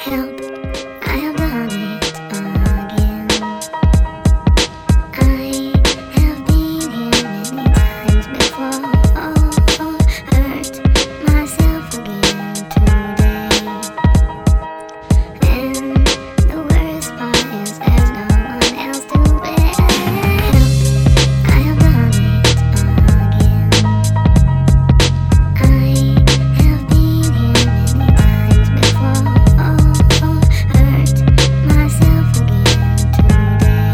Help, I have done it again. I have been here many times before. Hurt myself again today. And the worst part is there's no one else to blame. Help, I have done it again. I have been here many times before. Hurt myself again today.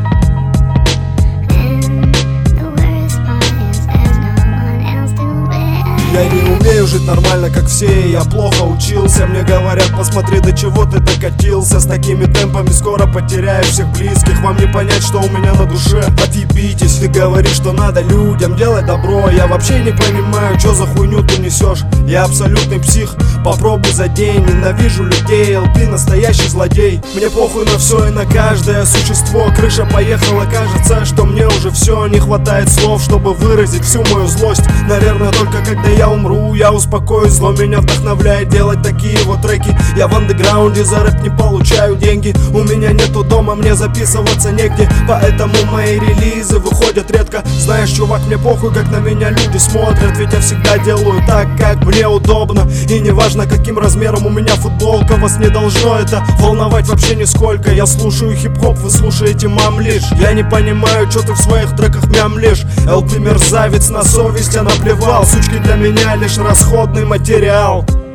And the worst part is there's no one else to blame. Я не умею жить нормально, как все, я плохо учился. Мне говорят, посмотри, до чего ты докатился. С такими темпами скоро потеряешь всех близких. Вам не понять, что у меня на душе. Отъебитесь, ты говоришь, что надо людям делать добро. Я вообще не понимаю, что за хуйню ты несешь. Я абсолютный псих, попробуй за день. Ненавижу людей, ты настоящий злодей. Мне похуй на все и на каждое существо. Крыша поехала, кажется, что мне уже все. Не хватает слов, чтобы выразить всю мою злость. Наверное, только когда я умру, я успокоюсь. Зло меня вдохновляет делать такие вот треки. Я в андеграунде, за рэп не получаю деньги. У меня нету дома, мне записываться негде. Поэтому мои релизы выходят редко. Знаешь, чувак, мне похуй, как на меня люди смотрят. Ведь я всегда делаю так, как мне удобно. И неважно, каким размером у меня футболка. Вас не должно это волновать вообще нисколько. Я слушаю хип-хоп, вы слушаете мамлишь. Я не понимаю, что ты в своих треках мямлишь. ЛП мерзавец, на совесть я наплевал. Сучки для меня лишь расходный материал.